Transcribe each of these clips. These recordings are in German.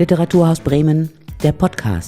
Literaturhaus Bremen, der Podcast.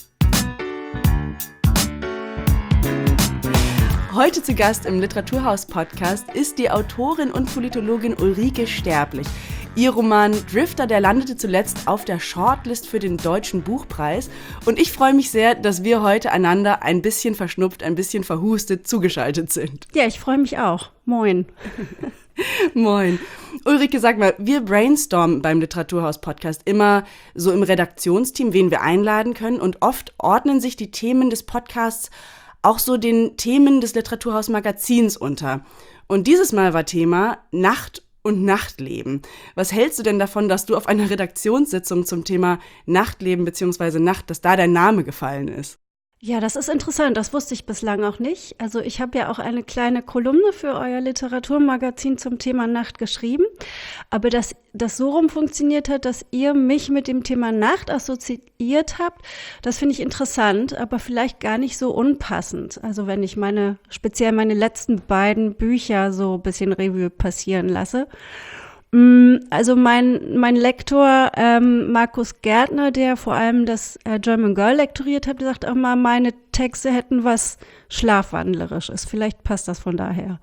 Heute zu Gast im Literaturhaus-Podcast ist die Autorin und Politologin Ulrike Sterblich. Ihr Roman Drifter, der landete zuletzt auf der Shortlist für den Deutschen Buchpreis. Und ich freue mich sehr, dass wir heute einander ein bisschen verschnupft, ein bisschen verhustet zugeschaltet sind. Ja, ich freue mich auch. Moin. Moin. Ulrike, sag mal, wir brainstormen beim Literaturhaus-Podcast immer so im Redaktionsteam, wen wir einladen können. Und oft ordnen sich die Themen des Podcasts auch so den Themen des Literaturhaus-Magazins unter. Und dieses Mal war Thema Nacht und Nachtleben. Was hältst du denn davon, dass du auf einer Redaktionssitzung zum Thema Nachtleben bzw. Nacht, dass da dein Name gefallen ist? Ja, das ist interessant. Das wusste ich bislang auch nicht. Also ich habe ja auch eine kleine Kolumne für euer Literaturmagazin zum Thema Nacht geschrieben. Aber dass das so rum funktioniert hat, dass ihr mich mit dem Thema Nacht assoziiert habt, das finde ich interessant, aber vielleicht gar nicht so unpassend. Also wenn ich speziell meine letzten beiden Bücher so ein bisschen Revue passieren lasse. Also mein Lektor Markus Gärtner, der vor allem das German Girl lektoriert hat, sagt auch mal, meine Texte hätten was Schlafwandlerisches. Vielleicht passt das von daher.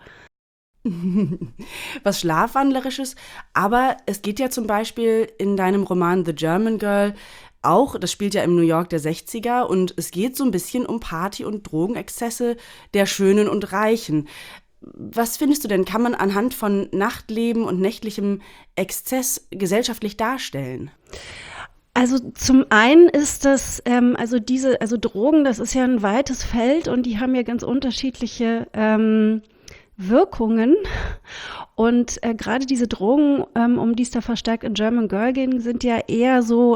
Was Schlafwandlerisches, aber es geht ja zum Beispiel in deinem Roman The German Girl auch, das spielt ja im New York der 60er und es geht so ein bisschen um Party- und Drogenexzesse der Schönen und Reichen. Was findest du denn, kann man anhand von Nachtleben und nächtlichem Exzess gesellschaftlich darstellen? Also zum einen ist das, also Drogen, das ist ja ein weites Feld und die haben ja ganz unterschiedliche Wirkungen. Und gerade diese Drogen, um die es da verstärkt in German Girl ging, sind ja eher so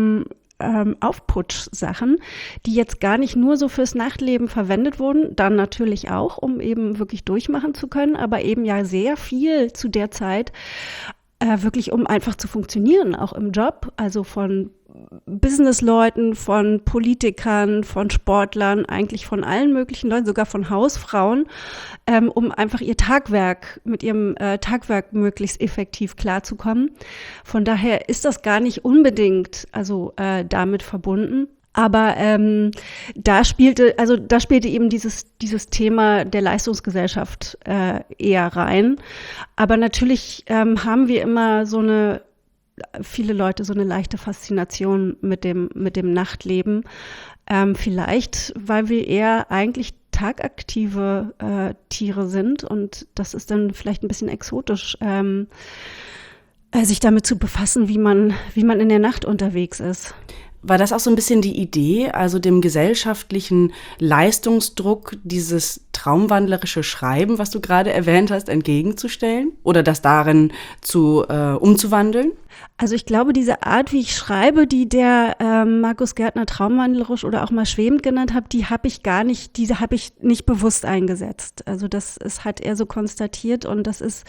Aufputsch-Sachen, die jetzt gar nicht nur so fürs Nachtleben verwendet wurden, dann natürlich auch, um eben wirklich durchmachen zu können, aber eben ja sehr viel zu der Zeit wirklich, um einfach zu funktionieren, auch im Job, also von Businessleuten, von Politikern, von Sportlern, eigentlich von allen möglichen Leuten, sogar von Hausfrauen, um einfach mit ihrem Tagwerk möglichst effektiv klarzukommen. Von daher ist das gar nicht unbedingt damit verbunden. Aber da spielte eben dieses Thema der Leistungsgesellschaft eher rein. Aber natürlich haben wir immer viele Leute so eine leichte Faszination mit dem Nachtleben. Vielleicht, weil wir eher eigentlich tagaktive Tiere sind und das ist dann vielleicht ein bisschen exotisch, sich damit zu befassen, wie man in der Nacht unterwegs ist. War das auch so ein bisschen die Idee, also dem gesellschaftlichen Leistungsdruck dieses traumwandlerische Schreiben, was du gerade erwähnt hast, entgegenzustellen oder das darin umzuwandeln? Also ich glaube, diese Art, wie ich schreibe, die der Markus Gärtner traumwandlerisch oder auch mal schwebend genannt hat, diese habe ich nicht bewusst eingesetzt. Also hat er so konstatiert und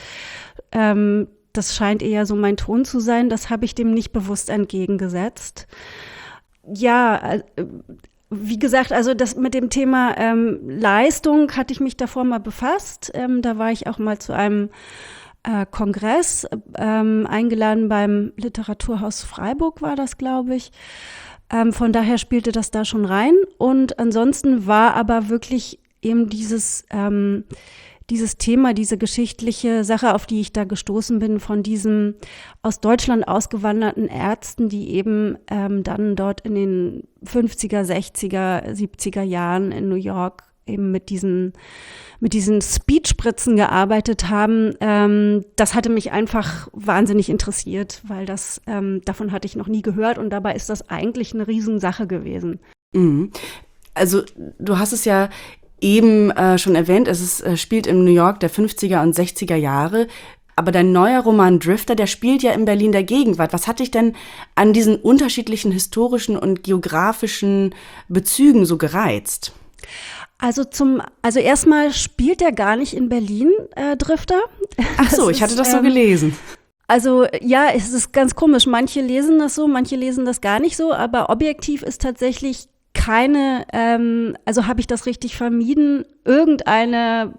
das scheint eher so mein Ton zu sein. Das habe ich dem nicht bewusst entgegengesetzt. Ja, wie gesagt, also das mit dem Thema Leistung hatte ich mich davor mal befasst. Da war ich auch mal zu einem Kongress eingeladen beim Literaturhaus Freiburg war das, glaube ich. Von daher spielte das da schon rein. Und ansonsten war aber wirklich eben dieses Thema, diese geschichtliche Sache, auf die ich da gestoßen bin, von diesen aus Deutschland ausgewanderten Ärzten, die eben dann dort in den 50er, 60er, 70er Jahren in New York eben mit diesen Speedspritzen gearbeitet haben. Das hatte mich einfach wahnsinnig interessiert, weil davon hatte ich noch nie gehört und dabei ist das eigentlich eine Riesensache gewesen. Also du hast es ja eben schon erwähnt, spielt im New York der 50er und 60er Jahre. Aber dein neuer Roman Drifter, der spielt ja in Berlin der Gegenwart. Was hat dich denn an diesen unterschiedlichen historischen und geografischen Bezügen so gereizt? Also erstmal spielt er gar nicht in Berlin, Drifter. Ach so, ich hatte das so gelesen. Also ja, es ist ganz komisch. Manche lesen das so, manche lesen das gar nicht so. Aber objektiv ist tatsächlich also habe ich das richtig vermieden, irgendwelche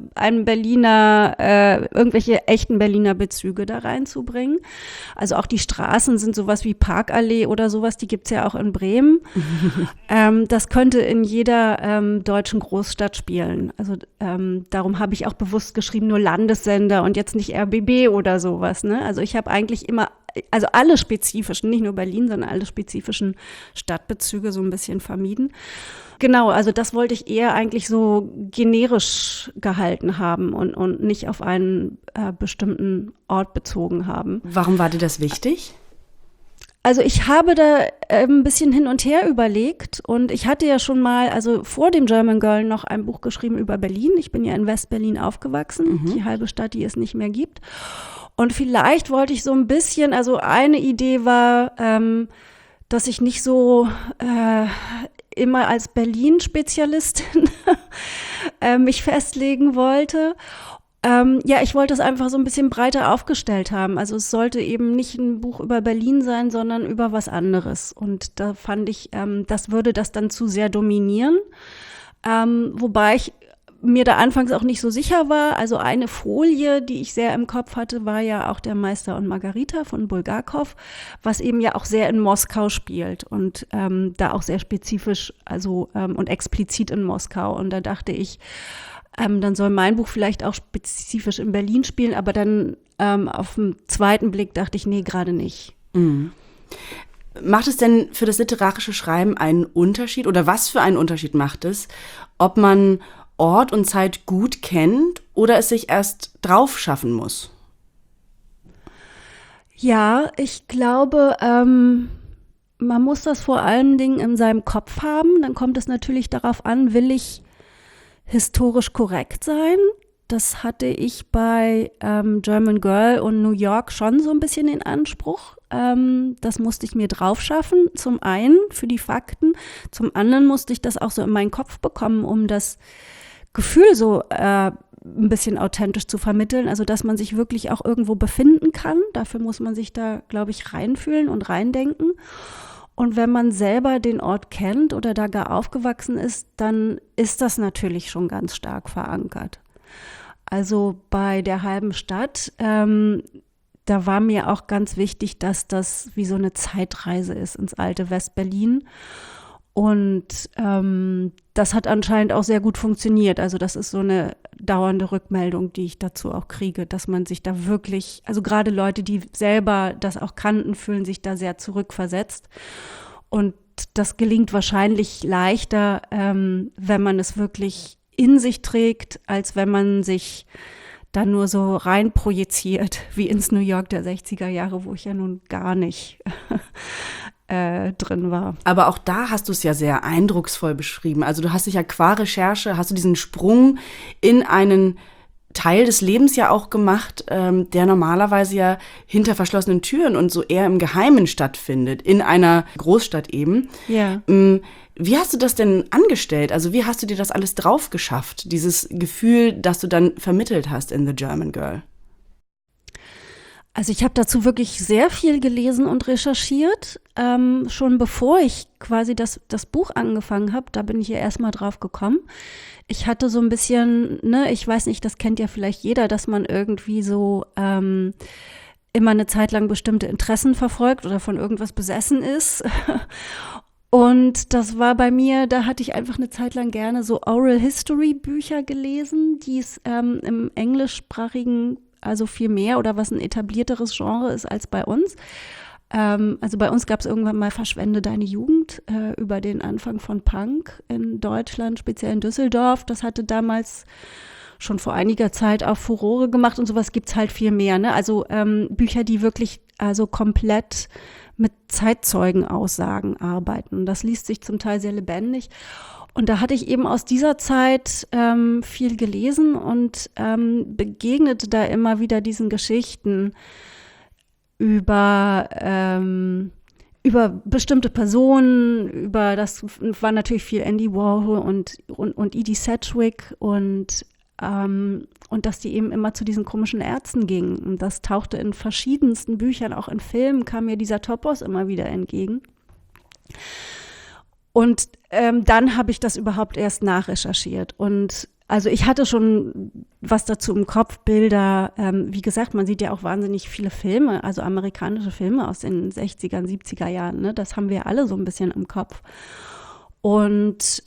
echten Berliner Bezüge da reinzubringen. Also auch die Straßen sind sowas wie Parkallee oder sowas, die gibt's ja auch in Bremen. Das könnte in jeder deutschen Großstadt spielen. Also darum habe ich auch bewusst geschrieben, nur Landessender und jetzt nicht RBB oder sowas. Ne? Also ich habe eigentlich immer, also alle spezifischen, nicht nur Berlin, sondern alle spezifischen Stadtbezüge so ein bisschen vermieden. Genau, also das wollte ich eher eigentlich so generisch gehalten haben und nicht auf einen bestimmten Ort bezogen haben. Warum war dir das wichtig? Also ich habe da ein bisschen hin und her überlegt und ich hatte ja schon mal, also vor dem German Girl noch ein Buch geschrieben über Berlin. Ich bin ja in West-Berlin aufgewachsen, die halbe Stadt, die es nicht mehr gibt. Und vielleicht wollte ich so ein bisschen, also eine Idee war, dass ich nicht so immer als Berlin-Spezialistin mich festlegen wollte. Ich wollte es einfach so ein bisschen breiter aufgestellt haben. Also es sollte eben nicht ein Buch über Berlin sein, sondern über was anderes. Und da fand ich, das würde das dann zu sehr dominieren. Wobei ich mir da anfangs auch nicht so sicher war. Also eine Folie, die ich sehr im Kopf hatte, war ja auch der Meister und Margarita von Bulgakov, was eben ja auch sehr in Moskau spielt und da auch sehr spezifisch, also und explizit in Moskau. Und da dachte ich, dann soll mein Buch vielleicht auch spezifisch in Berlin spielen, aber dann auf den zweiten Blick dachte ich, nee, gerade nicht. Mhm. Macht es denn für das literarische Schreiben einen Unterschied oder was für einen Unterschied macht es, ob man Ort und Zeit gut kennt oder es sich erst drauf schaffen muss? Ja, ich glaube, man muss das vor allen Dingen in seinem Kopf haben. Dann kommt es natürlich darauf an, will ich historisch korrekt sein? Das hatte ich bei German Girl und New York schon so ein bisschen in Anspruch. Das musste ich mir drauf schaffen, zum einen für die Fakten, zum anderen musste ich das auch so in meinen Kopf bekommen, um das Gefühl so ein bisschen authentisch zu vermitteln, also dass man sich wirklich auch irgendwo befinden kann. Dafür muss man sich da, glaube ich, reinfühlen und reindenken. Und wenn man selber den Ort kennt oder da gar aufgewachsen ist, dann ist das natürlich schon ganz stark verankert. Also bei der halben Stadt, da war mir auch ganz wichtig, dass das wie so eine Zeitreise ist ins alte West-Berlin. Und das hat anscheinend auch sehr gut funktioniert. Also das ist so eine dauernde Rückmeldung, die ich dazu auch kriege, dass man sich da wirklich, also gerade Leute, die selber das auch kannten, fühlen sich da sehr zurückversetzt. Und das gelingt wahrscheinlich leichter, wenn man es wirklich in sich trägt, als wenn man sich da nur so rein projiziert, wie ins New York der 60er Jahre, wo ich ja nun gar nicht drin war. Aber auch da hast du es ja sehr eindrucksvoll beschrieben. Also du hast dich ja qua Recherche, hast du diesen Sprung in einen Teil des Lebens ja auch gemacht, der normalerweise ja hinter verschlossenen Türen und so eher im Geheimen stattfindet, in einer Großstadt eben. Ja. Wie hast du das denn angestellt? Also wie hast du dir das alles drauf geschafft, dieses Gefühl, das du dann vermittelt hast in The German Girl? Also ich habe dazu wirklich sehr viel gelesen und recherchiert. Schon bevor ich quasi das Buch angefangen habe, da bin ich ja erstmal drauf gekommen. Ich hatte so ein bisschen, ich weiß nicht, das kennt ja vielleicht jeder, dass man irgendwie so immer eine Zeit lang bestimmte Interessen verfolgt oder von irgendwas besessen ist. Und das war bei mir, da hatte ich einfach eine Zeit lang gerne so Oral History Bücher gelesen, die es im englischsprachigen also viel mehr oder was ein etablierteres Genre ist als bei uns. Also bei uns gab es irgendwann mal Verschwende deine Jugend über den Anfang von Punk in Deutschland, speziell in Düsseldorf. Das hatte damals schon vor einiger Zeit auch Furore gemacht und sowas gibt's halt viel mehr. Ne? Also Bücher, die wirklich also komplett mit Zeitzeugenaussagen arbeiten. Und das liest sich zum Teil sehr lebendig. Und da hatte ich eben aus dieser Zeit viel gelesen und begegnete da immer wieder diesen Geschichten über bestimmte Personen, das war natürlich viel Andy Warhol und Edie Sedgwick und dass die eben immer zu diesen komischen Ärzten gingen. Und das tauchte in verschiedensten Büchern, auch in Filmen kam mir dieser Topos immer wieder entgegen. Und dann habe ich das überhaupt erst nachrecherchiert. Und also ich hatte schon was dazu im Kopf, Bilder. Wie gesagt, man sieht ja auch wahnsinnig viele Filme, also amerikanische Filme aus den 60er, 70er Jahren. Ne? Das haben wir alle so ein bisschen im Kopf. Und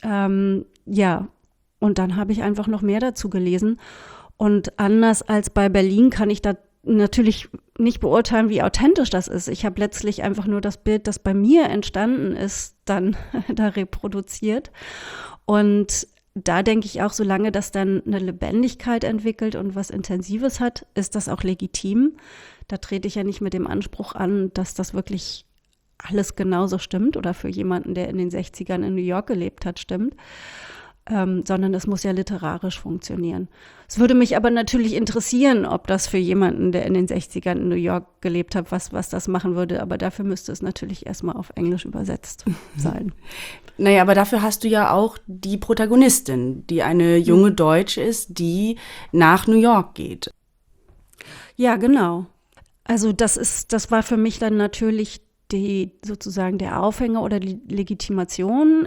und dann habe ich einfach noch mehr dazu gelesen. Und anders als bei Berlin kann ich da natürlich nicht beurteilen, wie authentisch das ist. Ich habe letztlich einfach nur das Bild, das bei mir entstanden ist, dann da reproduziert. Und da denke ich auch, solange das dann eine Lebendigkeit entwickelt und was Intensives hat, ist das auch legitim. Da trete ich ja nicht mit dem Anspruch an, dass das wirklich alles genauso stimmt oder für jemanden, der in den 60ern in New York gelebt hat, stimmt. Sondern es muss ja literarisch funktionieren. Es würde mich aber natürlich interessieren, ob das für jemanden, der in den 60ern in New York gelebt hat, was das machen würde. Aber dafür müsste es natürlich erstmal auf Englisch übersetzt sein. Naja, aber dafür hast du ja auch die Protagonistin, die eine junge Deutsche ist, die nach New York geht. Ja, genau. Also das war für mich dann natürlich sozusagen der Aufhänger oder die Legitimation,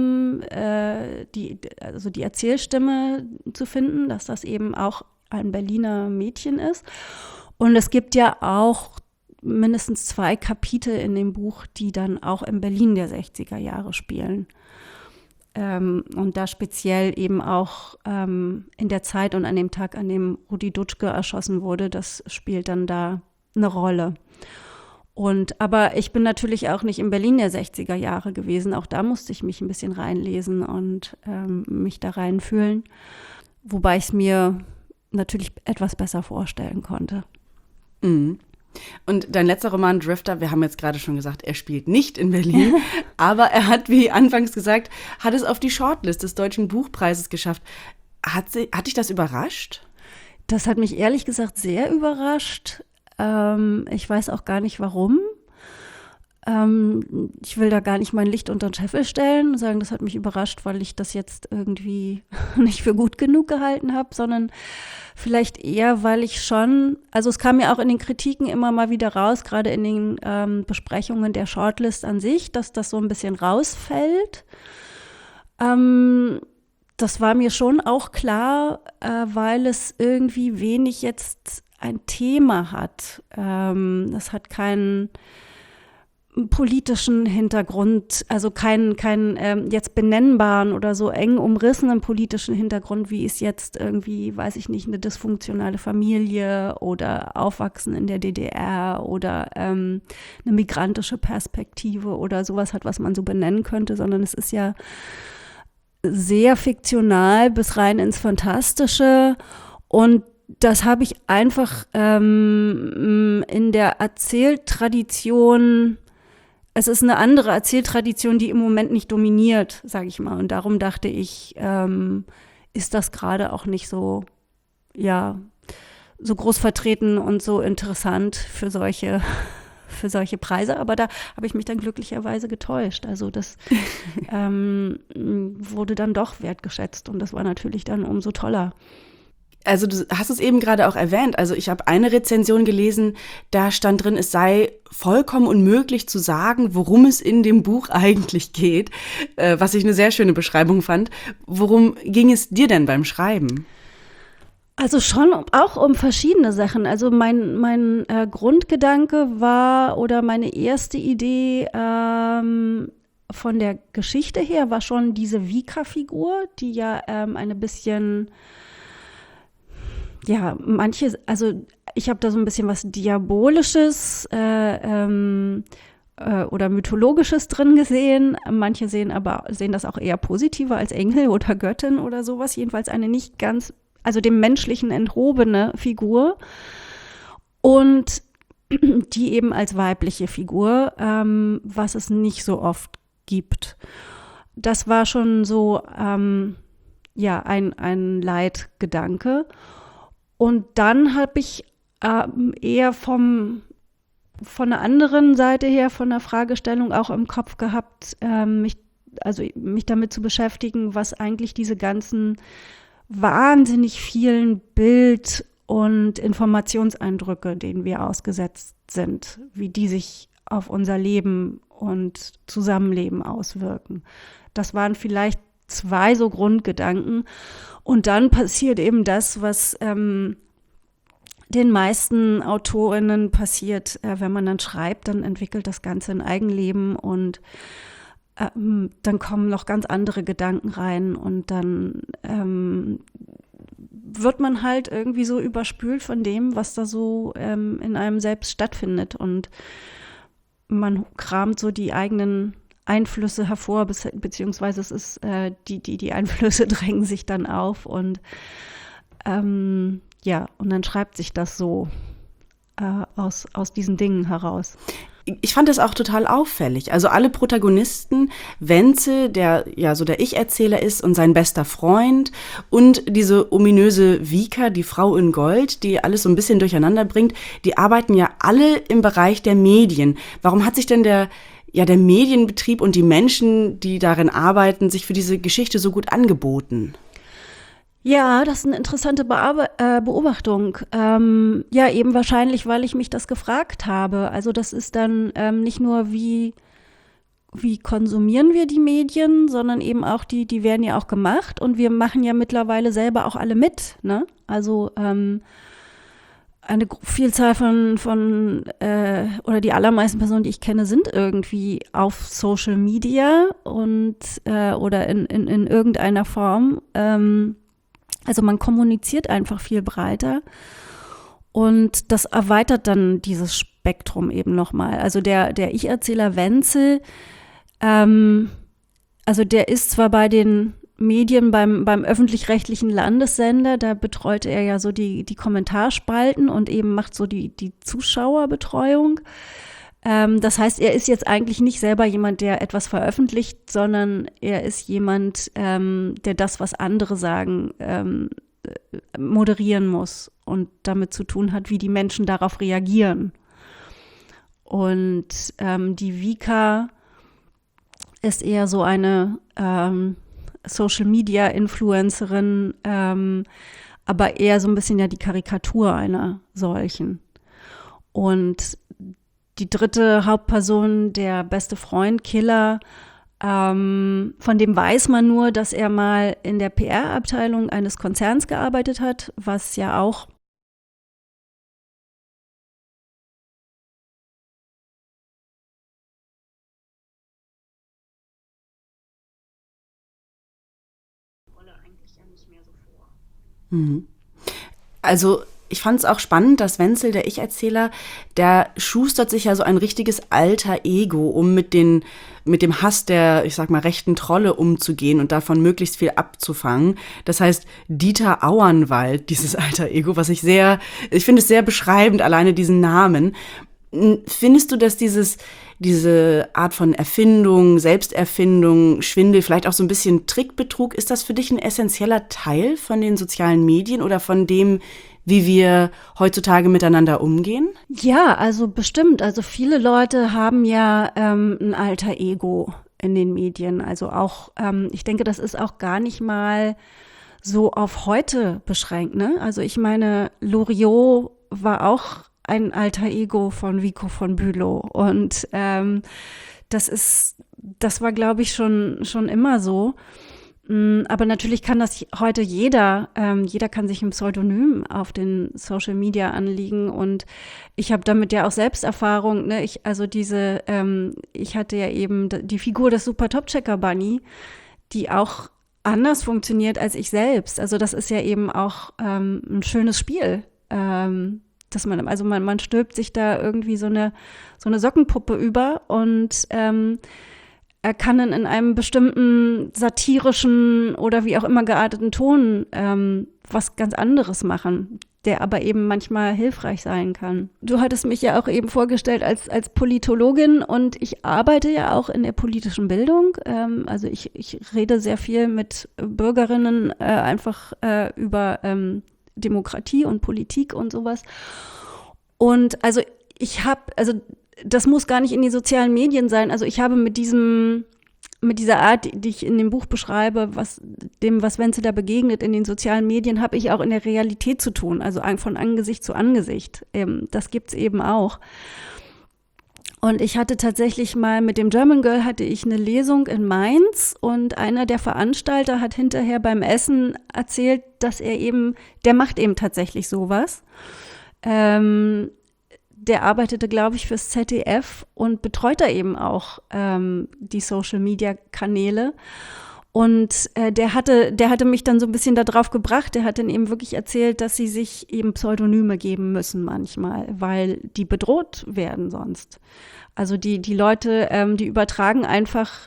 die Erzählstimme zu finden, dass das eben auch ein Berliner Mädchen ist. Und es gibt ja auch mindestens 2 Kapitel in dem Buch, die dann auch in Berlin der 60er Jahre spielen. Und da speziell eben auch in der Zeit und an dem Tag, an dem Rudi Dutschke erschossen wurde, das spielt dann da eine Rolle. Aber ich bin natürlich auch nicht in Berlin der 60er Jahre gewesen. Auch da musste ich mich ein bisschen reinlesen und mich da reinfühlen. Wobei ich es mir natürlich etwas besser vorstellen konnte. Mhm. Und dein letzter Roman Drifter, wir haben jetzt gerade schon gesagt, er spielt nicht in Berlin, aber er hat, wie anfangs gesagt, hat es auf die Shortlist des Deutschen Buchpreises geschafft. Hat dich das überrascht? Das hat mich ehrlich gesagt sehr überrascht. Ich weiß auch gar nicht, warum. Ich will da gar nicht mein Licht unter den Scheffel stellen und sagen, das hat mich überrascht, weil ich das jetzt irgendwie nicht für gut genug gehalten habe, sondern vielleicht eher, weil ich schon, also es kam ja auch in den Kritiken immer mal wieder raus, gerade in den Besprechungen der Shortlist an sich, dass das so ein bisschen rausfällt. Das war mir schon auch klar, weil es irgendwie wenig jetzt ein Thema hat. Es hat keinen politischen Hintergrund, also keinen jetzt benennbaren oder so eng umrissenen politischen Hintergrund, wie es jetzt irgendwie, weiß ich nicht, eine dysfunktionale Familie oder Aufwachsen in der DDR oder eine migrantische Perspektive oder sowas hat, was man so benennen könnte, sondern es ist ja sehr fiktional bis rein ins Fantastische. Und das habe ich einfach in der Erzähltradition, es ist eine andere Erzähltradition, die im Moment nicht dominiert, sage ich mal. Und darum dachte ich, ist das gerade auch nicht so, ja, so groß vertreten und so interessant für solche Preise. Aber da habe ich mich dann glücklicherweise getäuscht. Also das wurde dann doch wertgeschätzt und das war natürlich dann umso toller. Also du hast es eben gerade auch erwähnt, also ich habe eine Rezension gelesen, da stand drin, es sei vollkommen unmöglich zu sagen, worum es in dem Buch eigentlich geht, was ich eine sehr schöne Beschreibung fand. Worum ging es dir denn beim Schreiben? Also schon auch um verschiedene Sachen. Also mein Grundgedanke war oder meine erste Idee von der Geschichte her war schon diese Vika-Figur, die ja eine bisschen ja, also ich habe da so ein bisschen was Diabolisches oder Mythologisches drin gesehen. Manche sehen das auch eher positiver als Engel oder Göttin oder sowas. Jedenfalls eine nicht ganz, also dem Menschlichen enthobene Figur. Und die eben als weibliche Figur, was es nicht so oft gibt. Das war schon so, ein Leitgedanke. Und dann habe ich eher von einer anderen Seite her, von der Fragestellung auch im Kopf gehabt, mich damit zu beschäftigen, was eigentlich diese ganzen wahnsinnig vielen Bild- und Informationseindrücke, denen wir ausgesetzt sind, wie die sich auf unser Leben und Zusammenleben auswirken. Das waren vielleicht 2 so Grundgedanken. Und dann passiert eben das, was den meisten AutorInnen passiert, wenn man dann schreibt, dann entwickelt das Ganze ein Eigenleben und dann kommen noch ganz andere Gedanken rein und dann wird man halt irgendwie so überspült von dem, was da so in einem selbst stattfindet und man kramt so die eigenen Einflüsse hervor, beziehungsweise es ist die Einflüsse drängen sich dann auf und und dann schreibt sich das so aus diesen Dingen heraus. Ich fand das auch total auffällig. Also alle Protagonisten, Wenzel, der ja so der Ich-Erzähler ist und sein bester Freund und diese ominöse Vika, die Frau in Gold, die alles so ein bisschen durcheinander bringt, die arbeiten ja alle im Bereich der Medien. Warum hat sich denn der Medienbetrieb und die Menschen, die darin arbeiten, sich für diese Geschichte so gut angeboten? Ja, das ist eine interessante Beobachtung. Eben wahrscheinlich, weil ich mich das gefragt habe. Also das ist dann nicht nur, wie konsumieren wir die Medien, sondern eben auch die werden ja auch gemacht und wir machen ja mittlerweile selber auch alle mit, ne? Also eine Vielzahl oder die allermeisten Personen, die ich kenne, sind irgendwie auf Social Media und oder in irgendeiner Form. Also man kommuniziert einfach viel breiter und das erweitert dann dieses Spektrum eben nochmal. Also der Ich-Erzähler Wenzel, also der ist zwar bei den Medien beim öffentlich-rechtlichen Landessender, da betreut er ja so die Kommentarspalten und eben macht so die Zuschauerbetreuung. Das heißt, er ist jetzt eigentlich nicht selber jemand, der etwas veröffentlicht, sondern er ist jemand, der das, was andere sagen, moderieren muss und damit zu tun hat, wie die Menschen darauf reagieren. Und die Vika ist eher so eine Social-Media-Influencerin, aber eher so ein bisschen ja die Karikatur einer solchen. Und die dritte Hauptperson, der beste Freund, Killer, von dem weiß man nur, dass er mal in der PR-Abteilung eines Konzerns gearbeitet hat, was ja auch eigentlich ja nicht mehr so vor. Also ich fand es auch spannend, dass Wenzel, der Ich-Erzähler, der schustert sich ja so ein richtiges alter Ego, um mit dem Hass der, ich sag mal, rechten Trolle umzugehen und davon möglichst viel abzufangen. Das heißt, Dieter Auernwald, dieses alter Ego, ich finde es sehr beschreibend, alleine diesen Namen. Findest du, dass diese Art von Erfindung, Selbsterfindung, Schwindel, vielleicht auch so ein bisschen Trickbetrug, ist das für dich ein essentieller Teil von den sozialen Medien oder von dem, wie wir heutzutage miteinander umgehen? Ja, also bestimmt. Also viele Leute haben ja ein alter Ego in den Medien. Also auch, ich denke, das ist auch gar nicht mal so auf heute beschränkt, ne? Also ich meine, Loriot war auch ein alter Ego von Vico von Bülow. Und das war, glaube ich, schon immer so. Aber natürlich kann das heute jeder kann sich ein Pseudonym auf den Social Media anlegen und ich habe damit ja auch Selbsterfahrung, ne? Ich hatte ja eben die Figur des Super Top-Checker Bunny, die auch anders funktioniert als ich selbst. Also das ist ja eben auch ein schönes Spiel, dass man stülpt sich da irgendwie so eine Sockenpuppe über und er kann dann in einem bestimmten satirischen oder wie auch immer gearteten Ton was ganz anderes machen, der aber eben manchmal hilfreich sein kann. Du hattest mich ja auch eben vorgestellt als Politologin und ich arbeite ja auch in der politischen Bildung. Also ich rede sehr viel mit Bürgerinnen einfach über Demokratie und Politik und sowas. Und also das muss gar nicht in den sozialen Medien sein. Also ich habe mit dieser Art, die ich in dem Buch beschreibe, was Wenzel da begegnet in den sozialen Medien, habe ich auch in der Realität zu tun. Also von Angesicht zu Angesicht. Das gibt's eben auch. Und ich hatte tatsächlich mal mit dem German Girl hatte ich eine Lesung in Mainz und einer der Veranstalter hat hinterher beim Essen erzählt, dass der macht eben tatsächlich sowas. Der arbeitete, glaube ich, fürs ZDF und betreut da eben auch die Social-Media-Kanäle. Und der hatte mich dann so ein bisschen darauf gebracht, der hat dann eben wirklich erzählt, dass sie sich eben Pseudonyme geben müssen manchmal, weil die bedroht werden sonst. Also die Leute, die übertragen einfach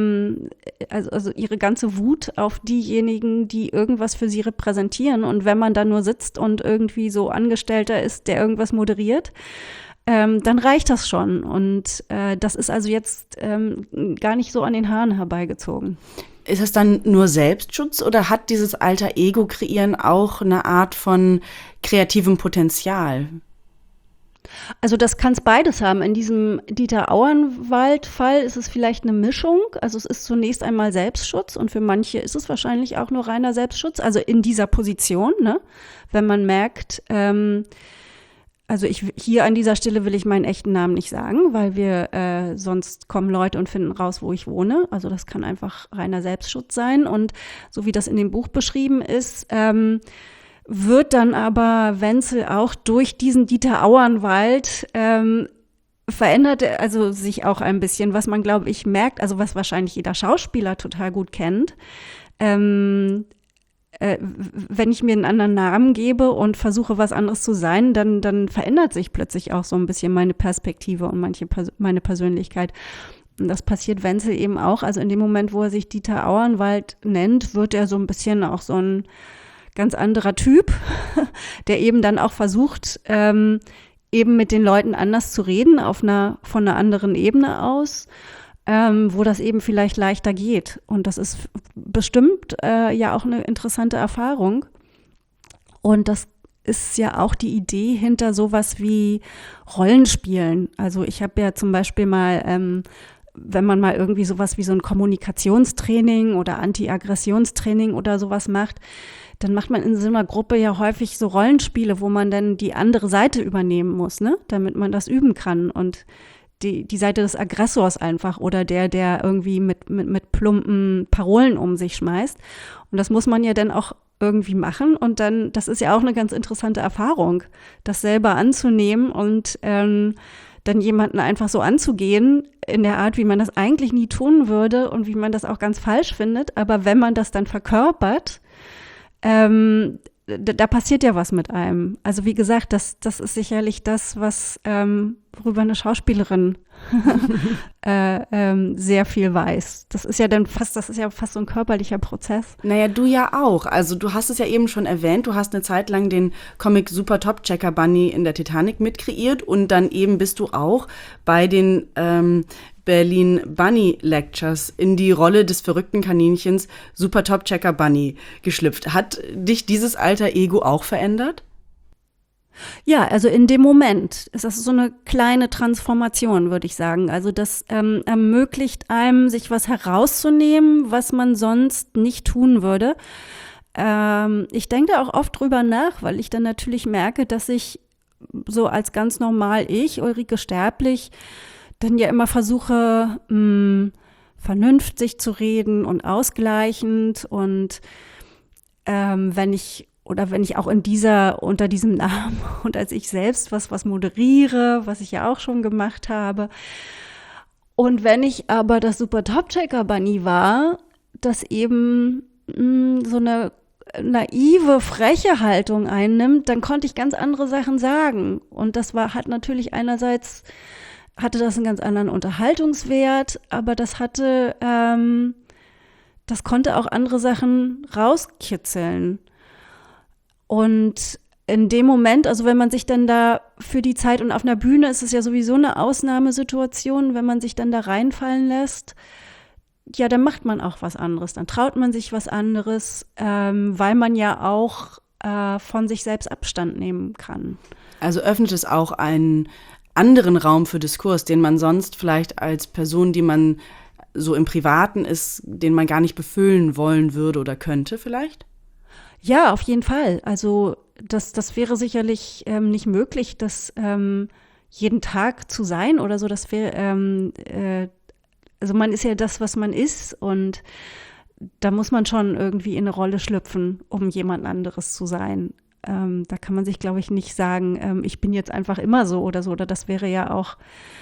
also ihre ganze Wut auf diejenigen, die irgendwas für sie repräsentieren. Und wenn man da nur sitzt und irgendwie so Angestellter ist, der irgendwas moderiert, dann reicht das schon. Und das ist also jetzt gar nicht so an den Haaren herbeigezogen. Ist es dann nur Selbstschutz oder hat dieses alter Ego-Kreieren auch eine Art von kreativem Potenzial? Also das kann es beides haben. In diesem Dieter Auernwald-Fall ist es vielleicht eine Mischung. Also es ist zunächst einmal Selbstschutz und für manche ist es wahrscheinlich auch nur reiner Selbstschutz. Also in dieser Position, ne? Wenn man merkt, also hier an dieser Stelle will ich meinen echten Namen nicht sagen, weil sonst kommen Leute und finden raus, wo ich wohne. Also das kann einfach reiner Selbstschutz sein. Und so wie das in dem Buch beschrieben ist, wird dann aber Wenzel auch durch diesen Dieter Auernwald verändert, also sich auch ein bisschen, was man, glaube ich, merkt, also was wahrscheinlich jeder Schauspieler total gut kennt. Wenn ich mir einen anderen Namen gebe und versuche, was anderes zu sein, dann verändert sich plötzlich auch so ein bisschen meine Perspektive und meine Persönlichkeit. Und das passiert Wenzel eben auch. Also in dem Moment, wo er sich Dieter Auernwald nennt, wird er so ein bisschen auch so ein ganz anderer Typ, der eben dann auch versucht, eben mit den Leuten anders zu reden, von einer anderen Ebene aus, wo das eben vielleicht leichter geht. Und das ist bestimmt ja auch eine interessante Erfahrung. Und das ist ja auch die Idee hinter sowas wie Rollenspielen. Also ich habe ja zum Beispiel mal, wenn man mal irgendwie sowas wie so ein Kommunikationstraining oder Anti-Aggressionstraining oder sowas macht, dann macht man in so einer Gruppe ja häufig so Rollenspiele, wo man dann die andere Seite übernehmen muss, ne, damit man das üben kann. Und die Seite des Aggressors einfach oder der irgendwie mit plumpen Parolen um sich schmeißt. Und das muss man ja dann auch irgendwie machen. Und dann, das ist ja auch eine ganz interessante Erfahrung, das selber anzunehmen und dann jemanden einfach so anzugehen in der Art, wie man das eigentlich nie tun würde und wie man das auch ganz falsch findet. Aber wenn man das dann verkörpert, da passiert ja was mit einem. Also wie gesagt, das ist sicherlich das, was worüber eine Schauspielerin sehr viel weiß. Das ist ja fast so ein körperlicher Prozess. Naja, du ja auch. Also du hast es ja eben schon erwähnt, du hast eine Zeit lang den Comic Super Top Checker Bunny in der Titanic mitkreiert und dann eben bist du auch bei den Berlin Bunny Lectures in die Rolle des verrückten Kaninchens Super Top Checker Bunny geschlüpft. Hat dich dieses alter Ego auch verändert? Ja, also in dem Moment ist das so eine kleine Transformation, würde ich sagen. Also das ermöglicht einem, sich was herauszunehmen, was man sonst nicht tun würde. Ich denke da auch oft drüber nach, weil ich dann natürlich merke, dass ich so als ganz normal Ulrike Sterblich, dann ja immer versuche, vernünftig zu reden und ausgleichend und wenn ich auch unter diesem Namen und als ich selbst was moderiere, was ich ja auch schon gemacht habe. Und wenn ich aber das Super Top Checker Bunny war, das eben so eine naive, freche Haltung einnimmt, dann konnte ich ganz andere Sachen sagen. Und das hatte das einen ganz anderen Unterhaltungswert, aber das konnte auch andere Sachen rauskitzeln. Und in dem Moment, also wenn man sich dann da für die Zeit und auf einer Bühne ist es ja sowieso eine Ausnahmesituation, wenn man sich dann da reinfallen lässt, ja, dann macht man auch was anderes, dann traut man sich was anderes, weil man ja auch von sich selbst Abstand nehmen kann. Also öffnet es auch einen anderen Raum für Diskurs, den man sonst vielleicht als Person, die man so im Privaten ist, den man gar nicht befüllen wollen würde oder könnte vielleicht? Ja, auf jeden Fall. Also das wäre sicherlich nicht möglich, dass jeden Tag zu sein oder so. Das wäre, also man ist ja das, was man ist, und da muss man schon irgendwie in eine Rolle schlüpfen, um jemand anderes zu sein. Da kann man sich, glaube ich, nicht sagen, ich bin jetzt einfach immer so. Oder das wäre ja auch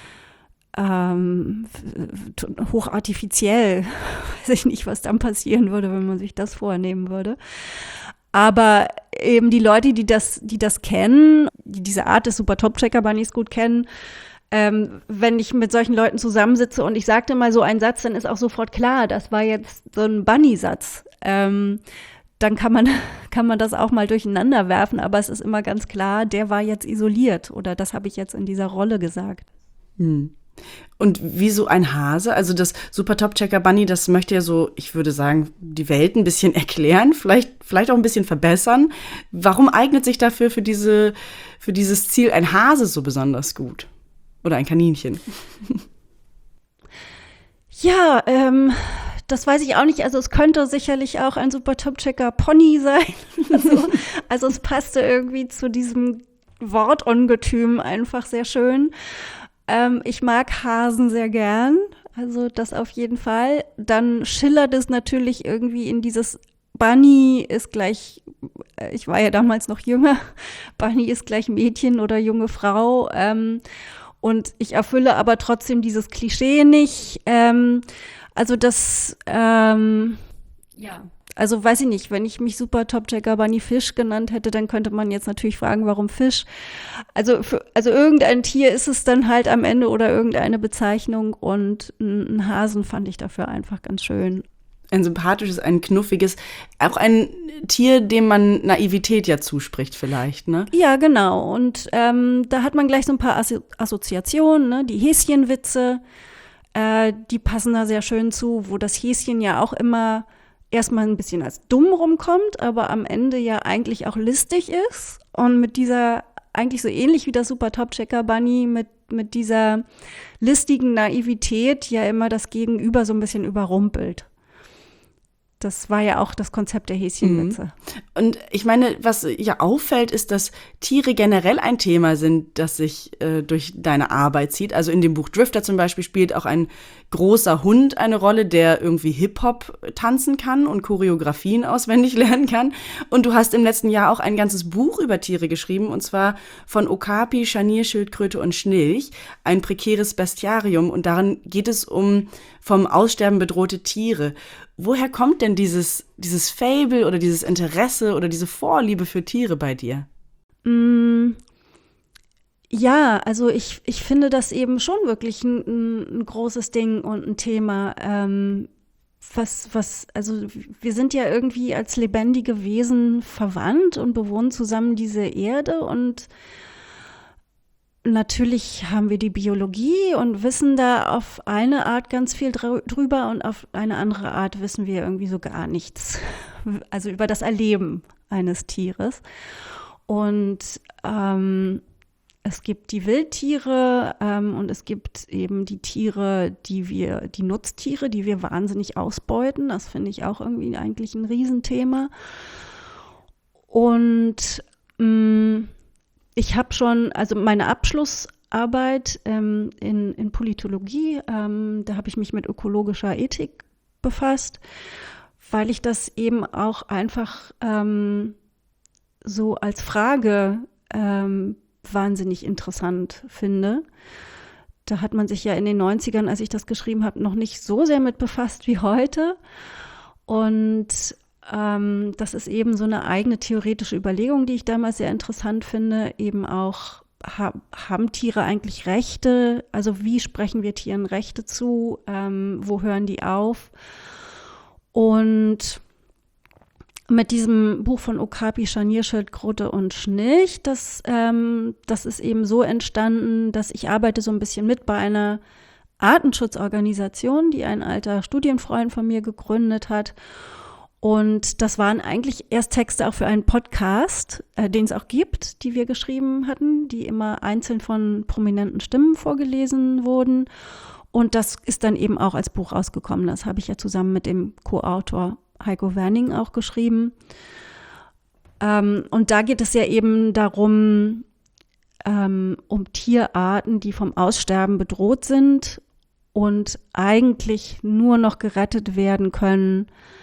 hochartifiziell. Weiß ich nicht, was dann passieren würde, wenn man sich das vornehmen würde. Aber eben die Leute, die das kennen, die diese Art des Super Top Checker Bunnies gut kennen, wenn ich mit solchen Leuten zusammensitze und ich sagte mal so einen Satz, dann ist auch sofort klar, das war jetzt so ein Bunny-Satz. Dann kann man das auch mal durcheinander werfen, aber es ist immer ganz klar, der war jetzt isoliert oder das habe ich jetzt in dieser Rolle gesagt. Und wie so ein Hase, also das Super Top Checker Bunny, das möchte ja so, ich würde sagen, die Welt ein bisschen erklären, vielleicht auch ein bisschen verbessern. Warum eignet sich dafür für dieses Ziel ein Hase so besonders gut? Oder ein Kaninchen? Ja, das weiß ich auch nicht. Also es könnte sicherlich auch ein Super Top Checker Pony sein. Also es passte irgendwie zu diesem Wortungetüm einfach sehr schön. Ich mag Hasen sehr gern, also das auf jeden Fall. Dann schillert es natürlich irgendwie in dieses Bunny ist gleich, ich war ja damals noch jünger, Bunny ist gleich Mädchen oder junge Frau. Und ich erfülle aber trotzdem dieses Klischee nicht. Also das, also weiß ich nicht, wenn ich mich Super Top Checker Bunny Fisch genannt hätte, dann könnte man jetzt natürlich fragen, warum Fisch? Also irgendein Tier ist es dann halt am Ende oder irgendeine Bezeichnung, und ein Hasen fand ich dafür einfach ganz schön. Ein sympathisches, ein knuffiges, auch ein Tier, dem man Naivität ja zuspricht vielleicht, ne? Ja, genau. Und da hat man gleich so ein paar Assoziationen, ne? Die Häschenwitze, die passen da sehr schön zu, wo das Häschen ja auch immer erstmal ein bisschen als dumm rumkommt, aber am Ende ja eigentlich auch listig ist und mit dieser, eigentlich so ähnlich wie das Super Top Checker Bunny, mit dieser listigen Naivität ja immer das Gegenüber so ein bisschen überrumpelt. Das war ja auch das Konzept der Häschenwitze. Und ich meine, was ja auffällt, ist, dass Tiere generell ein Thema sind, das sich durch deine Arbeit zieht. Also in dem Buch Drifter zum Beispiel spielt auch ein großer Hund eine Rolle, der irgendwie Hip-Hop tanzen kann und Choreografien auswendig lernen kann. Und du hast im letzten Jahr auch ein ganzes Buch über Tiere geschrieben, und zwar von Okapi, Scharnierschildkröte und Schnilch, ein prekäres Bestiarium. Und darin geht es um vom Aussterben bedrohte Tiere. Woher kommt denn dieses Faible oder dieses Interesse oder diese Vorliebe für Tiere bei dir? Ja, also ich finde das eben schon wirklich ein großes Ding und ein Thema. Also wir sind ja irgendwie als lebendige Wesen verwandt und bewohnen zusammen diese Erde, und natürlich haben wir die Biologie und wissen da auf eine Art ganz viel drüber, und auf eine andere Art wissen wir irgendwie so gar nichts. Also über das Erleben eines Tieres. Und es gibt die Wildtiere und es gibt eben die Tiere, die Nutztiere, die wir wahnsinnig ausbeuten. Das finde ich auch irgendwie eigentlich ein Riesenthema. Und ich habe schon, also meine Abschlussarbeit in Politologie, da habe ich mich mit ökologischer Ethik befasst, weil ich das eben auch einfach so als Frage wahnsinnig interessant finde. Da hat man sich ja in den 90ern, als ich das geschrieben habe, noch nicht so sehr mit befasst wie heute. Und das ist eben so eine eigene theoretische Überlegung, die ich damals sehr interessant finde. Eben auch, haben Tiere eigentlich Rechte? Also wie sprechen wir Tieren Rechte zu? Wo hören die auf? Und mit diesem Buch von Okapi, Scharnierschildkröte und Schnilch, das ist eben so entstanden, dass ich arbeite so ein bisschen mit bei einer Artenschutzorganisation, die ein alter Studienfreund von mir gegründet hat. Und das waren eigentlich erst Texte auch für einen Podcast, den es auch gibt, die wir geschrieben hatten, die immer einzeln von prominenten Stimmen vorgelesen wurden. Und das ist dann eben auch als Buch rausgekommen. Das habe ich ja zusammen mit dem Co-Autor Heiko Werning auch geschrieben. Und da geht es ja eben darum, um Tierarten, die vom Aussterben bedroht sind und eigentlich nur noch gerettet werden können,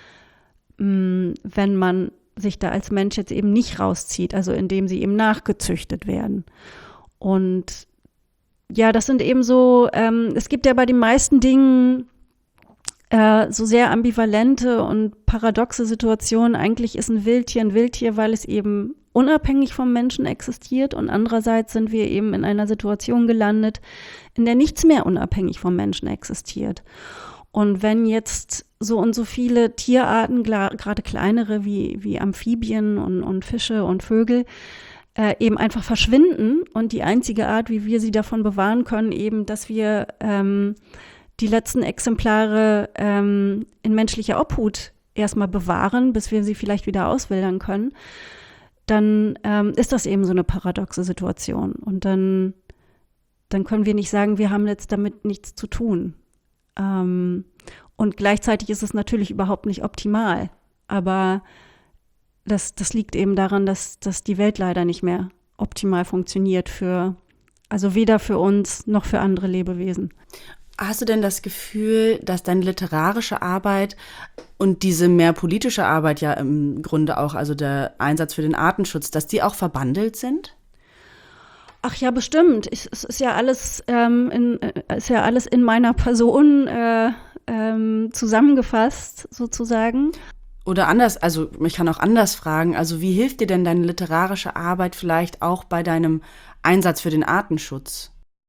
wenn man sich da als Mensch jetzt eben nicht rauszieht, also indem sie eben nachgezüchtet werden. Und ja, das sind eben so, es gibt ja bei den meisten Dingen so sehr ambivalente und paradoxe Situationen. Eigentlich ist ein Wildtier, weil es eben unabhängig vom Menschen existiert, und andererseits sind wir eben in einer Situation gelandet, in der nichts mehr unabhängig vom Menschen existiert. Und wenn jetzt so und so viele Tierarten, gerade kleinere wie Amphibien und Fische und Vögel, eben einfach verschwinden und die einzige Art, wie wir sie davon bewahren können, eben, dass wir die letzten Exemplare in menschlicher Obhut erstmal bewahren, bis wir sie vielleicht wieder auswildern können, dann ist das eben so eine paradoxe Situation. Und dann können wir nicht sagen, wir haben jetzt damit nichts zu tun. Und gleichzeitig ist es natürlich überhaupt nicht optimal. Aber das liegt eben daran, dass die Welt leider nicht mehr optimal funktioniert also weder für uns noch für andere Lebewesen. Hast du denn das Gefühl, dass deine literarische Arbeit und diese mehr politische Arbeit ja im Grunde auch, also der Einsatz für den Artenschutz, dass die auch verbandelt sind? Ach ja, bestimmt. Es ist ja alles in meiner Person zusammengefasst, sozusagen. Oder anders, also ich kann auch anders fragen, also wie hilft dir denn deine literarische Arbeit vielleicht auch bei deinem Einsatz für den Artenschutz?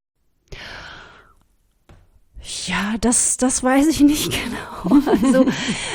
Ja, das weiß ich nicht genau. Also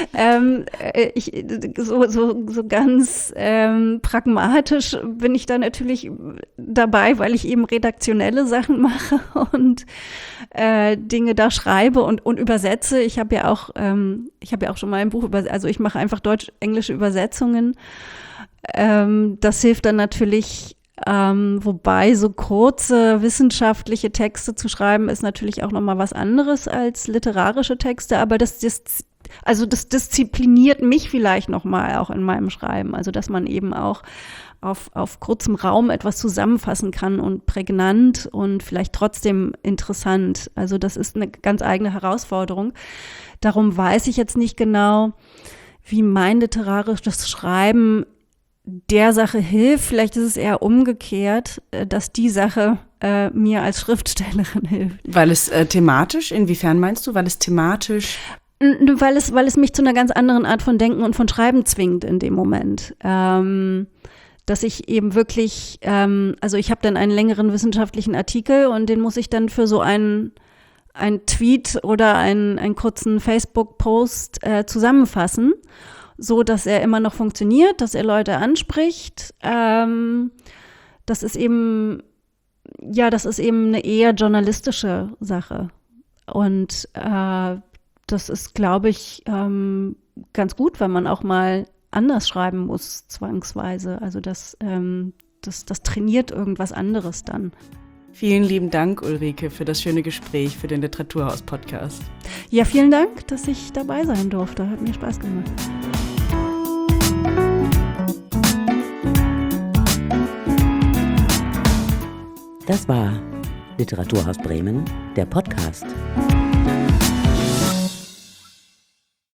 so ganz pragmatisch bin ich da natürlich dabei, weil ich eben redaktionelle Sachen mache und Dinge da schreibe und übersetze. Ich habe ja auch schon mal ein Buch also ich mache einfach deutsch-englische Übersetzungen. Das hilft dann natürlich. Wobei so kurze wissenschaftliche Texte zu schreiben ist natürlich auch nochmal was anderes als literarische Texte, aber das diszipliniert mich vielleicht nochmal auch in meinem Schreiben, also dass man eben auch auf kurzem Raum etwas zusammenfassen kann und prägnant und vielleicht trotzdem interessant. Also das ist eine ganz eigene Herausforderung. Darum weiß ich jetzt nicht genau, wie mein literarisches Schreiben der Sache hilft. Vielleicht ist es eher umgekehrt, dass die Sache mir als Schriftstellerin hilft. Weil es thematisch, inwiefern meinst du, weil es thematisch? Weil es mich zu einer ganz anderen Art von Denken und von Schreiben zwingt in dem Moment. Dass ich eben wirklich, also ich habe dann einen längeren wissenschaftlichen Artikel und den muss ich dann für so einen Tweet oder einen kurzen Facebook-Post zusammenfassen, so dass er immer noch funktioniert, dass er Leute anspricht. Das ist eben eine eher journalistische Sache. Und das ist, glaube ich, ganz gut, wenn man auch mal anders schreiben muss, zwangsweise. Also das trainiert irgendwas anderes dann. Vielen lieben Dank, Ulrike, für das schöne Gespräch, für den Literaturhaus-Podcast. Ja, vielen Dank, dass ich dabei sein durfte. Hat mir Spaß gemacht. Das war Literaturhaus Bremen, der Podcast.